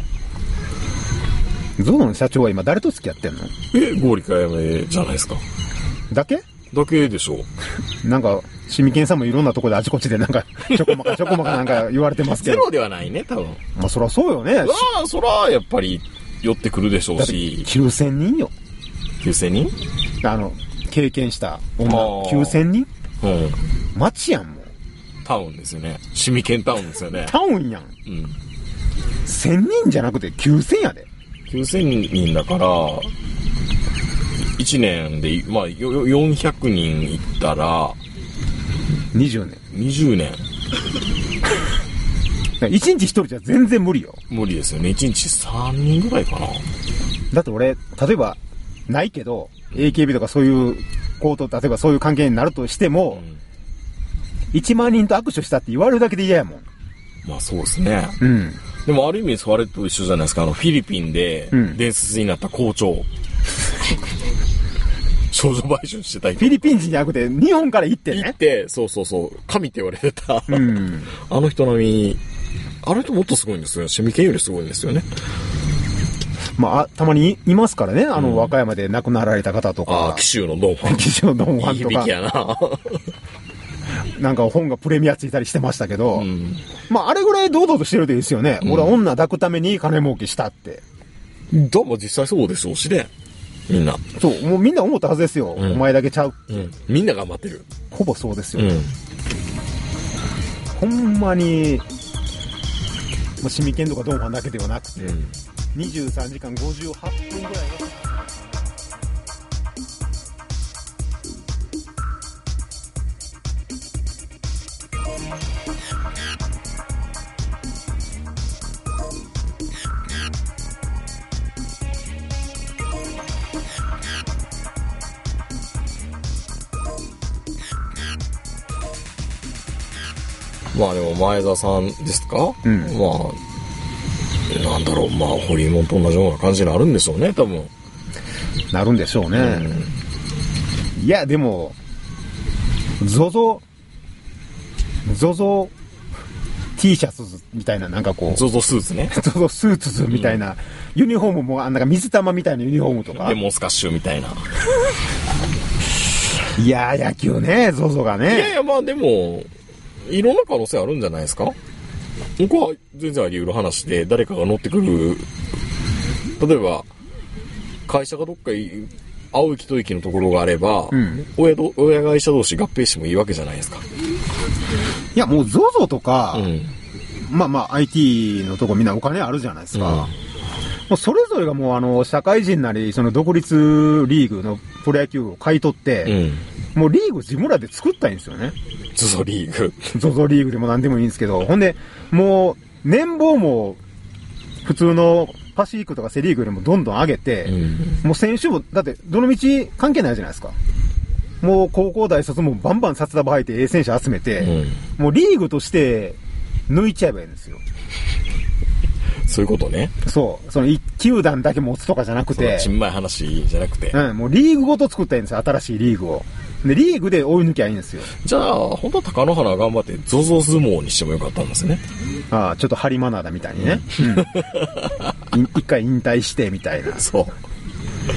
ゾゾの社長は今誰と付き合ってんの？ え、ゴーリカヤメじゃないですか。 だけ？ だけでしょう。なんか、シミケンさんもいろんなところであちこちでなんか、ちょこまかちょこまかなんか言われてますけど。 ゼロではないね、多分。 まあ、そらそうよね。 ああ、そら、やっぱり、寄ってくるでしょうし。 きゅうせんにんよ。 きゅうせんにん？ あの、経験した女、きゅうせんにん？うん。街やん、もう。 タウンですよね。シミケンタウンですよね。 タウンやん。うん。せんにんじゃなくてきゅうせんやで。 きゅうせんにんだから、いちねんで、まあ、よんひゃくにんいったら、 にじゅうねん。 にじゅうねん。いちにちひとりじゃ全然無理よ。 無理ですよね。いちにちさんにんぐらいかな。 だって俺、例えば、ないけど、エーケービー とかそういう子と、例えばそういう関係になるとしても、うん、いちまんにんと握手したって言われるだけで嫌やもん。 まあそうですね。うん。でもある意味、あれと一緒じゃないですか。あの、フィリピンで、伝説になった校長。うん少女売春してた人。 フィリピン人じゃなくて、日本から行ってね。 行って、そうそうそう、神って言われてた。うん、あの人並み、あの人もっとすごいんですよ。シミケンよりすごいんですよね。 まあ、たまにいますからね。あの、うん、和歌山で亡くなられた方とか。 ああ、紀州のドンファン。 紀州のドンファンとか。いい響きやな。 なんか本がプレミアついたりしてましたけど、うん、まあ、あれぐらい堂々としてるでいいですよね。うん、俺は女抱くために金儲けしたって。 どうも実際そうでしょうしね。みんな。 そう、もうみんな思ったはずですよ。うん、お前だけちゃう、うん。 みんな頑張ってる。 ほぼそうですよ。うん、ほんまに、もうシミケンとかドンファンだけではなくて、うん、にじゅうさんじかんごじゅうはっぷんぐらいの。 まあでも前田さんですか、うん、まあなんだろう、まあホリエモンと同じような感じになるんでしょうね、多分。 なるんでしょうね、うん、いやでもゾゾゾゾ T シャツみたいな、なんかこうゾゾスーツね、 ゾゾスーツみたいな、うん、ユニフォームもあんなんか水玉みたいなユニフォームとかレモンスカッシュみたいな。 いやー野球ね、ゾゾがね。 いやいや、まあでもいろんな可能性あるんじゃないですか。僕は全然あり得る話で、誰かが乗ってくる、例えば会社がどっか青息と息のところがあれば、うん、親, ど親会社同士合併してもいいわけじゃないですか。 いやもう ゾゾ とか、うん、まあまあ アイティー のとこみんなお金あるじゃないですか、うん、もうそれぞれがもうあの社会人なりその独立リーグのプロ野球を買い取って、うん、もうリーグ自分らで作ったいんですよね。 ゾゾリーグ。 ゾゾリーグでも何でもいいんですけど、ほんで、もう、年俸も、普通のパシフィックとかセリーグよりもどんどん上げて、うん、もう選手も、だって、どの道関係ないじゃないですか。もう、高校大卒もバンバン札束履いて、A 選手集めて、うん、もうリーグとして、抜いちゃえばいいんですよ。 そういうことね。 そう。その一球団だけ持つとかじゃなくて。 ちんまい話じゃなくて。 うん、もうリーグごと作ったらいいんですよ、新しいリーグを。で、リーグで追い抜きゃいいんですよ。 じゃあ、本当は貴乃花頑張って、ゾゾ相撲にしてもよかったんですね。 ああ、ちょっとハリマナーだみたいにね。うん、一回引退して、みたいな。 そう。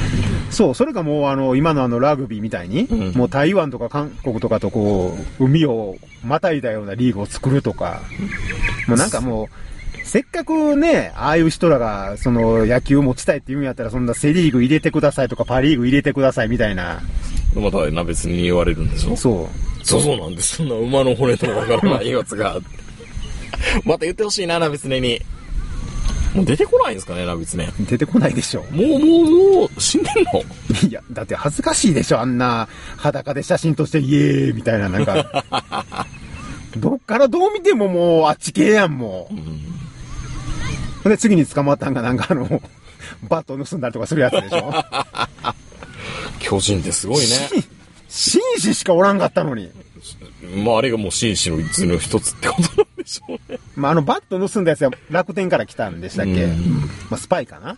そう、それかもうあの、今のあのラグビーみたいに、うん、もう台湾とか韓国とかとこう、海をまたいだようなリーグを作るとか、もうなんかもう、せっかくね、ああいう人らが、その、野球を持ちたいって言うんやったら、そんなセリーグ入れてくださいとか、パリーグ入れてくださいみたいな。 またな、別に言われるんでしょ？ そう。 そうそうなんです。そんな馬の骨ともわからないやつが。また言ってほしいな、ナビツネに。もう出てこないんですかね、ナビツネ。 出てこないでしょ。 もう、もう、もう、死んでんの？ いや、だって恥ずかしいでしょ、あんな、裸で写真としてイエーイみたいな、なんか。どっからどう見てももう、あっち系やん、もう。うんで、次に捕まったんがなんかあの、バットを盗んだりとかするやつでしょ巨人ってすごいね。 紳士しかおらんかったのに。 まああれがもう紳士のうちの一つってことなんでしょうね。 まああのバット盗んだやつは楽天から来たんでしたっけ？まあスパイかな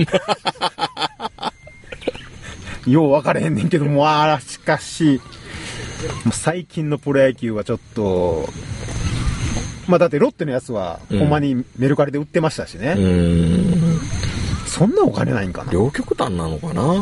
よう分かれへんねんけども、あら、しかし、もう最近のプロ野球はちょっと、まあだってロッテのやつは、ほんまにメルカリで売ってましたしね。うん。そんなお金ないんかな。 両極端なのかな。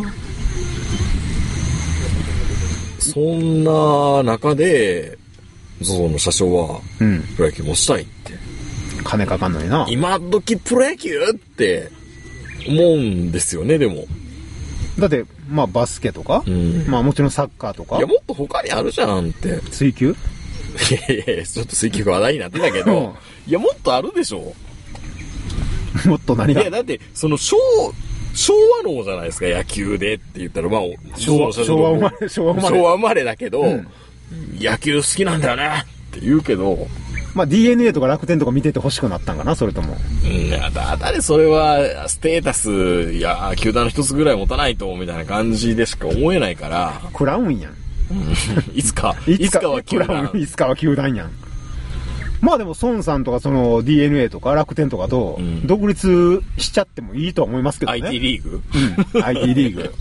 そんな中で、ゾゾの社長は、プロ野球もしたいって。 うん、金かかんのにな。 今時プロ野球って思うんですよね、でも。 だって、まあバスケとか、うん、まあもちろんサッカーとか。 いや、もっと他にあるじゃんって。 水球いやいやいや、ちょっと水球が話題になってたけど、うん、いや、もっとあるでしょ。 もっと何が？ いや、だって、その、昭、昭和のじゃないですか、野球でって言ったら、まあ、 昭和、昭和生まれ、昭和生まれ。 昭和生まれだけど、うん、野球好きなんだよねって言うけど、 まあ ディーエヌエー とか楽天とか見てて欲しくなったんかな、それとも。 いや、だ、だでそれは、ステータス、いや、球団の一つぐらい持たないと、みたいな感じでしか思えないから。 クラウンやん。 いつか、いつかは球団。 いつかは球団やん。まあでも、孫さんとかその ディーエヌエー とか楽天とかと、独立しちゃってもいいとは思いますけどね。 アイティー リーグ？ うん、アイティー リーグ。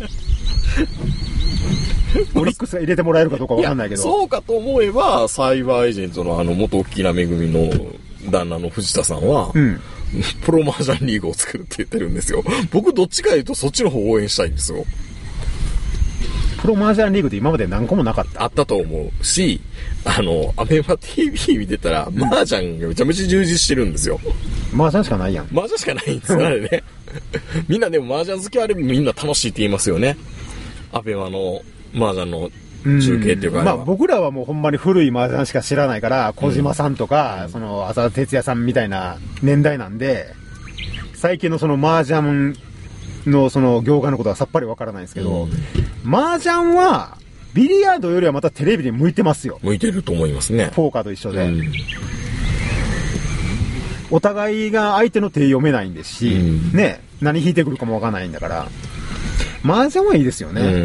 オリックスが入れてもらえるかどうかわかんないけど。 そうかと思えば、サイバーエージェントのあの、元沖縄めぐみの旦那の藤田さんは、うん、プロマージャンリーグを作るって言ってるんですよ。僕どっちか言うとそっちの方を応援したいんですよ。 プロマージャンリーグって今まで何個もなかった？ あったと思うし、あの、アベマ ティービー 見てたら、マージャンがめちゃめちゃ充実してるんですよ。 マージャンしかないやん。 マージャンしかないんですよ、あれね。みんなでもマージャン好きはあれみんな楽しいって言いますよね。アベマのマージャンの中継っていうか、 まあ僕らはもうほんまに古いマージャンしか知らないから、小島さんとか、うん、その浅田哲也さんみたいな年代なんで、最近のそのマージャンのその業界のことはさっぱりわからないんですけど、うん、マージャンはビリヤードよりはまたテレビに向いてますよ。 向いてると思いますね。 ポーカーと一緒で、うん、お互いが相手の手読めないんですし、うん、ね、何引いてくるかもわからないんだから、マージャンはいいですよね。うん、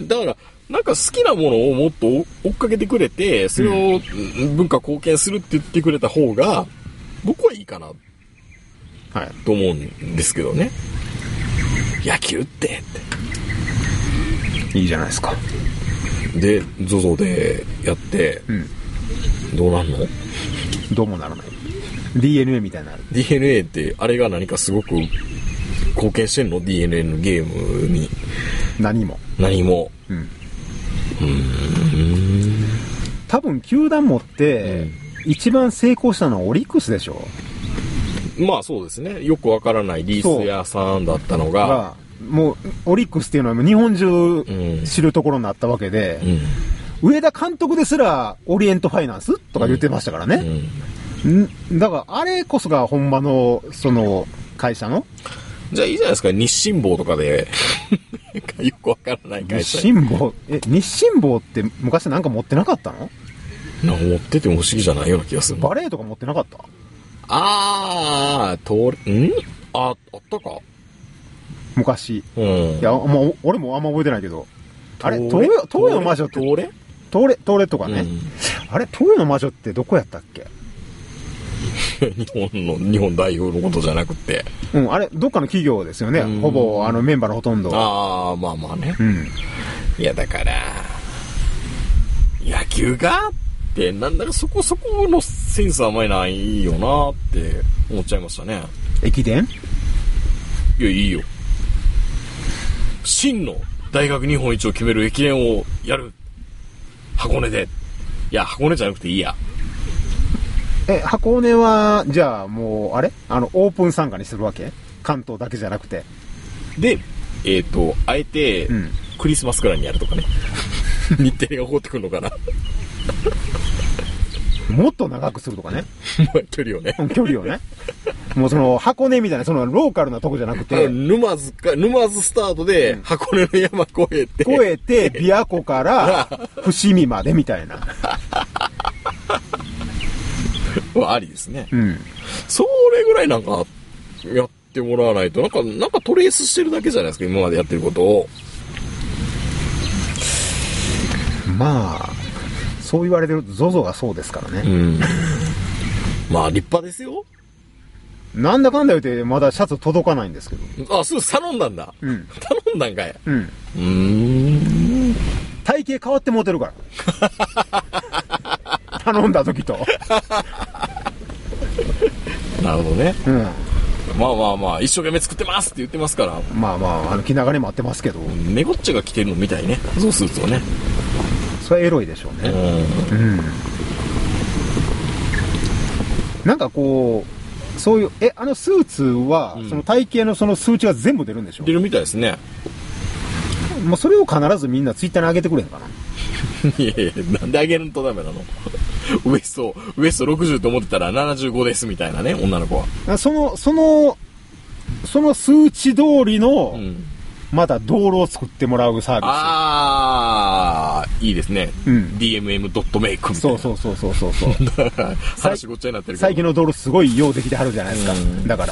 だからなんか好きなものをもっと追っかけてくれて、それを文化貢献するって言ってくれた方が僕はいいかな、はい、と思うんですけどね。野球ってっていいじゃないですか。 で ゾゾ でやって、うん、どうなんの？ どうもならない。 ディーエヌエー みたいなディーエヌエー ってあれが何かすごく貢献してんの？ ディーエヌエー のゲームに。 何も何も、うん、うーん、多分球団持って、うん、一番成功したのはオリックスでしょ。 まあそうですね。よくわからないリース屋さんだったのが、 もうオリックスっていうのは日本中知るところになったわけで、うん、上田監督ですらオリエントファイナンスとか言ってましたからね、うんうん、だからあれこそが本場のその会社の、 じゃあいいじゃないですか、日清坊とかでよくわからない会社。 日清坊、え、日清坊って昔なんか持ってなかったの？ なんか持ってても不思議じゃないような気がする。 バレーとか持ってなかった？ あー、とんあ、あったか昔。うん。いや、まあ、俺もあんま覚えてないけど。あれ、東洋、東洋の魔女って。 東レ東レ、東レとかね。うん、あれ、東洋の魔女ってどこやったっけ？ 日本の、日本代表のことじゃなくて。 うん、あれ、どっかの企業ですよね。ほぼ、あの、メンバーのほとんど。 ああ、まあまあね。うん。いや、だから、野球がって、なんだかそこそこのセンスあんまりないよなって思っちゃいましたね。 駅伝？ いや、いいよ。真の大学日本一を決める駅伝をやる。箱根で。いや、箱根じゃなくていいや。 え、箱根は、じゃあもう、あれあの、オープン参加にするわけ？関東だけじゃなくて。 で、えっ、ー、と、あえて、うん、クリスマスくらいにやるとかね。日程が起こってくるのかな。 もっと長くするとかね。 距離をね。 距離をね。もうその箱根みたいな、そのローカルなとこじゃなくて。 沼津か、沼津スタートで箱根の山越えて。 越えて、琵琶湖から伏見までみたいな。 ありですね。 うん。 それぐらいなんか、やってもらわないと、なんか、なんかトレースしてるだけじゃないですか、今までやってることを。 まあ、そう言われてると ゾゾ がそうですからね。 うん。まあ、立派ですよ。 なんだかんだ言ってまだシャツ届かないんですけど。 あ、すぐ頼んだんだ。 うん。 頼んだんかい。 うん。うーん。 体型変わってもうてるから。頼んだ時と。 なるほどね。 うん。 まあまあまあ、一生懸命作ってますって言ってますから。 まあまあ、あの、気長に待ってますけど。 ネゴッチが着てるのみたいね。そうするとね。 それはエロいでしょうね。うん。うん。なんかこう、そういう、え、あのスーツは、うん、その体型のその数値が全部出るんでしょ？ 出るみたいですね。 もうそれを必ずみんなツイッターに上げてくれへんかな。 いやいや、なんで上げるとダメなの？ウエスト、ウエストろくじゅうと思ってたらななじゅうごですみたいなね、女の子は。 その、その、その数値通りの、うん、また道路を作ってもらうサービス。 ああ、いいですね。 うん。 ディーエムエム ドットメイクみたいな。 そうそうそうそうそう。 話ごっちゃになってるけど。 最近の道路すごい用できてはるじゃないですか。うん、だから。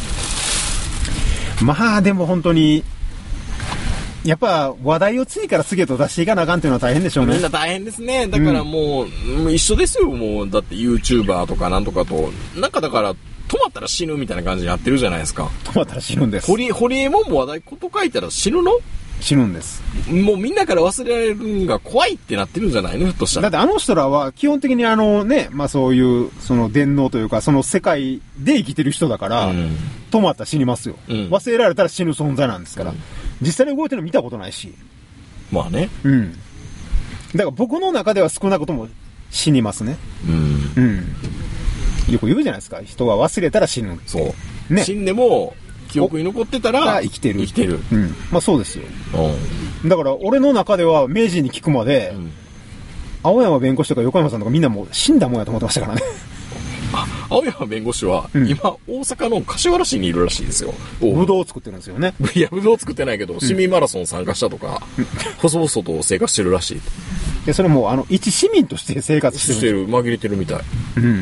まあ、でも本当に、やっぱ話題を次から次へと出していかなあかんっていうのは大変でしょうね。 みんな大変ですね。だからもう、うん、一緒ですよ。もう、だって YouTuber とかなんとかと、なんかだから、止まったら死ぬみたいな感じになってるじゃないですか。 止まったら死ぬんです。 ホリ、ホリエモンも話題こと書いたら死ぬの？ 死ぬんです。 もうみんなから忘れられるのが怖いってなってるんじゃないの？ひょっとしたら。 だってあの人らは基本的にあのね、まあそういう、その電脳というか、その世界で生きてる人だから、うん、止まったら死にますよ、うん。忘れられたら死ぬ存在なんですから。うん、実際に動いてるの見たことないし。 まあね。 うん。だから僕の中では少なくとも死にますね。 うん。 うん。よく言うじゃないですか。人は忘れたら死ぬ。 そう。ね。死んでも、記憶に残ってたら、 生きてる。 生きてる。 うん。まあそうですよ。うん。だから俺の中では明治に聞くまで、うん、青山弁護士とか横山さんとかみんなもう死んだもんやと思ってましたからね。 青山弁護士は、うん、今、大阪の柏原市にいるらしいですよ。 ぶどうを作ってるんですよね。 いや、ぶどう作ってないけど、市民マラソン参加したとか、うん、細々と生活してるらしい。 で、それも、あの、一市民として生活してる。 してる、紛れてるみたい。 うん。うん。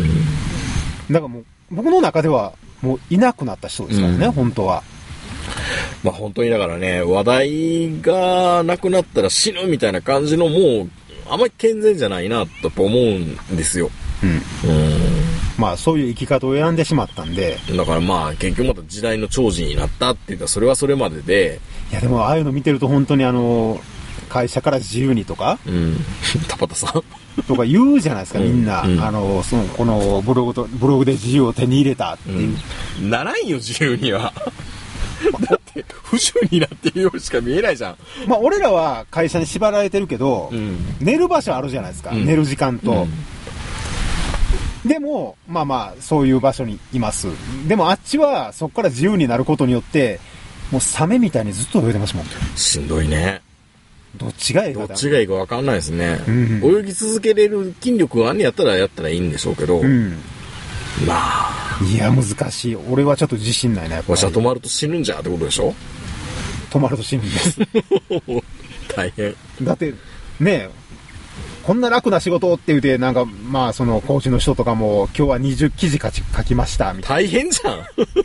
だからもう、僕の中では、もういなくなった人ですからね、うん、本当は。 まあ本当にだからね、話題がなくなったら死ぬみたいな感じの、もう、あんまり健全じゃないな、と思うんですよ。 うん。うんまあそういう生き方を選んでしまったんで。 だからまあ結局また時代の寵児になったって言ったらそれはそれまでで。 いやでもああいうの見てると本当にあの、会社から自由にとか。 うん。田畑さんとか言うじゃないですか、みんな。うん、あの、その、このブログと、ブログで自由を手に入れたっていう。 うん、ならんよ、自由には。だって、不自由になってるようしか見えないじゃん。 まあ俺らは会社に縛られてるけど、うん、寝る場所あるじゃないですか、うん、寝る時間と。うんでも、まあまあ、そういう場所にいます。でもあっちは、そこから自由になることによって、もうサメみたいにずっと泳いでますもん。 しんどいね。 どっちがいいかどっちがいいか分かんないですね。 うん、 泳ぎ続けれる筋力があんねやったらやったらいいんでしょうけど。 うん、 まあ。 いや、難しい。俺はちょっと自信ないな、やっぱり。 わしは止まると死ぬんじゃってことでしょ？ 止まると死ぬんです。 大変。 だって、ねえ、こんな楽な仕事って言うて、なんか、まあ、その、コーチの人とかも、今日はにじゅう記事書き、書きました、みたいな。大変じゃん。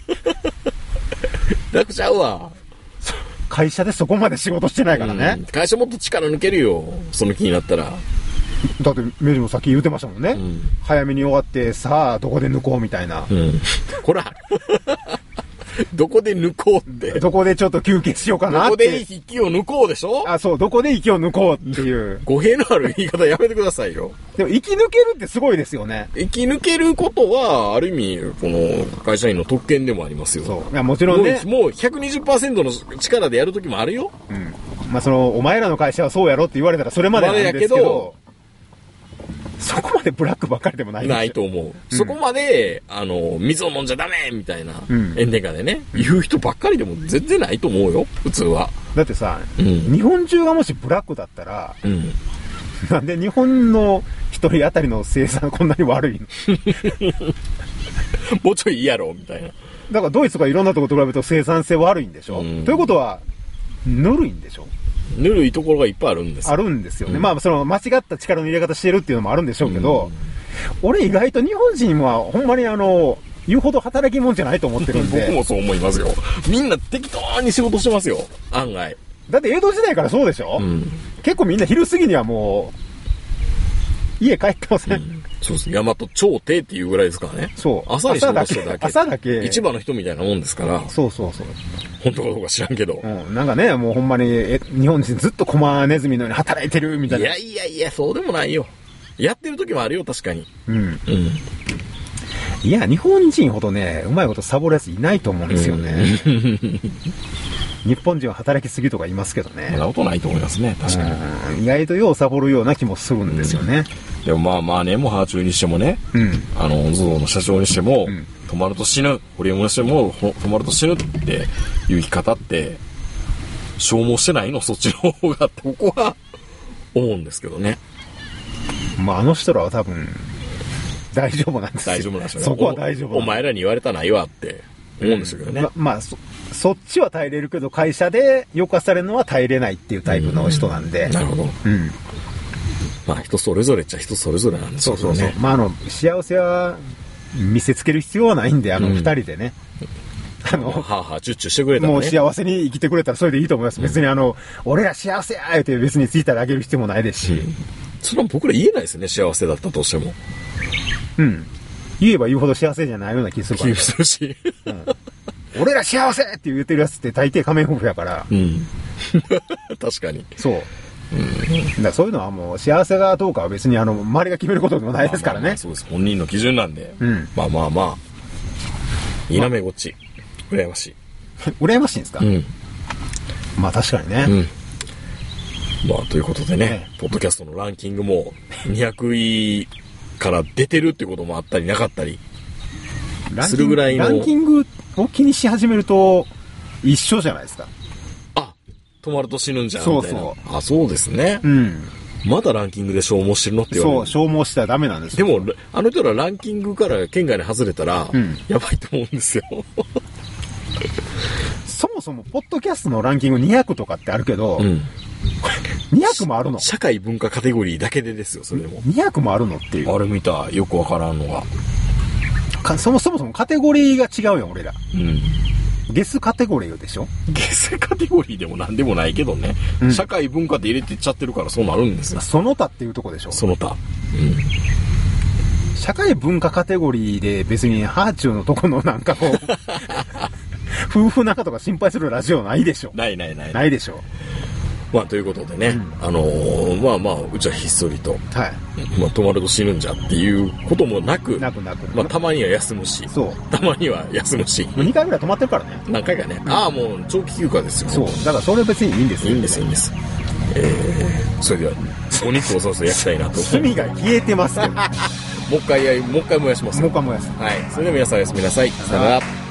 楽ちゃうわ。 会社でそこまで仕事してないからね。 うん、会社もっと力抜けるよ。その気になったら。 だって、メジもさっき言うてましたもんね。うん、早めに終わって、さあ、どこで抜こうみたいな。 うん、ほら。どこで抜こうって。 どこでちょっと休憩しようかなって。 どこで息を抜こうでしょ？ あ、そう、どこで息を抜こうっていう。 語弊のある言い方やめてくださいよ。 でも、生き抜けるってすごいですよね。 生き抜けることは、ある意味、この、会社員の特権でもありますよ。 そう。いや、もちろんね。 もう、もう ひゃくにじゅっパーセント の力でやるときもあるよ。 うん。 まあその、お前らの会社はそうやろって言われたらそれまでなんですけど、まあ、やけどそこまでブラックばっかりでもないないと思う。うん、そこまで、あの、水を飲んじゃダメみたいな、炎天下でね、うん、言う人ばっかりでも全然ないと思うよ、普通は。 だってさ、うん、日本中がもしブラックだったら、うん、なんで日本の一人当たりの生産こんなに悪いのもうちょいいいやろみたいな。 だからドイツとかいろんなところと比べると生産性悪いんでしょ、うん、ということは、ぬるいんでしょぬるいところがいっぱいあるんですよ。 あるんですよね。うん、まあ、その間違った力の入れ方してるっていうのもあるんでしょうけど、うん、俺意外と日本人はほんまにあの、言うほど働き者じゃないと思ってるんで。 僕もそう思いますよ。みんな適当に仕事してますよ、案外。 だって江戸時代からそうでしょ、うん、結構みんな昼過ぎにはもう、家帰ってません、うん、 そうです。大和朝廷っていうぐらいですからね。 そう。 朝に仕事しただけ。 朝だけ。 市場の人みたいなもんですから。 そうそうそう。 本当かどうか知らんけど。 うん。なんかね、もうほんまに、え、日本人ずっとコマネズミのように働いてるみたいな。 いやいやいや、そうでもないよ。やってる時もあるよ、確かに。うん。うん。 いや、日本人ほどね、うまいことサボるやついないと思うんですよね。うん、日本人は働きすぎとか言いますけどね。 そんなことないと思いますね、確かに。 うん、意外とようサボるような気もするんですよね。 うん、でもまあまあね、モハーチューにしてもね、うん、あの、ゾゾの社長にしても、うん、止まると死ぬ、ホリエモンにしても、止まると死ぬっていう生き方って、消耗してないのそっちの方がって、ここは思うんですけどね。 まあ、あの人らは多分、大丈夫なんですよ。 大丈夫なんですよね。 そこは大丈夫。 お前らに言われたないわって思うんですけどね。 ま、まあそ、そっちは耐えれるけど、会社でよかされるのは耐えれないっていうタイプの人なんで。 うん、なるほど。うん。まあ、人それぞれっちゃ人それぞれなんですけどね。そうそうそう。 まあ、あの、幸せは見せつける必要はないんで、あの、二、うん、人でね。 あの、はあはあ、チュッチュしてくれたらね。 もう幸せに生きてくれたらそれでいいと思います。うん、別にあの、俺ら幸せやーって別にツイッターであげる必要もないですし。うん、 それは僕ら言えないですね、幸せだったとしても。 うん。言えば言うほど幸せじゃないような気するから、ね。気するし。うん。俺ら幸せって言ってるやつって大抵仮面夫婦やから。うん。 確かに。 そう。うん。だからそういうのはもう幸せがどうかは別にあの、周りが決めることでもないですからね。まあまあまあそうです。本人の基準なんで。うん。まあまあまあ。いいなめごっち。羨ましい。 羨ましいんですか？うん。まあ確かにね。うん。 まあということでね、ねポッドキャストのランキングもにひゃくいから出てるってこともあったりなかったりするぐらいの。 ランキングを気にし始めると一緒じゃないですか。 あ、止まると死ぬんじゃんみたいな。そうそう。あ、そうですね。うん。まだランキングで消耗してるのって言われる。 そう、消耗したらダメなんですよ。 でも、あの人らランキングから県外に外れたら、うん、やばいと思うんですよ。 そもそも、ポッドキャストのランキングにひゃくとかってあるけど、うん、にひゃくもあるの？ 社会文化カテゴリーだけでですよ、それでも。 にひゃくもあるのっていう。 あれ見た、よくわからんのが。 かそもそもそもカテゴリーが違うよ、俺ら。うん。ゲスカテゴリーでしょ？ ゲスカテゴリーでもなんでもないけどね、うん、社会文化って入れてっちゃってるからそうなるんですよ。 その他っていうとこでしょ？ その他。うん。 社会文化カテゴリーで別にハーチューのとこのなんかこう、夫婦仲とか心配するラジオないでしょ？ ないないない。 ないでしょ？ まあということでね、うん、あのー、まあまあうちはひっそりと、はい、まあ止まると死ぬんじゃっていうこともなく、 なくなく、 まあたまには休むし、そう、たまには休むし、 にかいぐらい止まってるからね。 何回かね、うん、ああもう長期休暇ですよ。 そう、だからそれ別にいいんですよ。 いいんですいいんです。えー、それではお肉をそろそろ焼きたいなと。 炭が消えてますけど。 もう一回もう一回燃やします。 もう一回燃やす。 はい。それでは皆さんおやすみなさい。さよなら。